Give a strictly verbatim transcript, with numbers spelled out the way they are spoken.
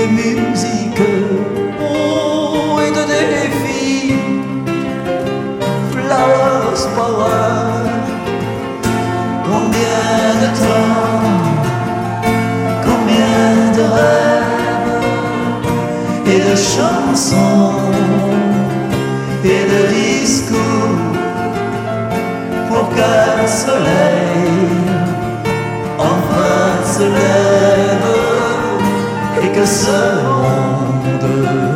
musique, oh, et de défis. Flowers Power. Combien de temps, combien de rêves et de chansons et de discours pour qu'un soleil enfin se lève et que ce monde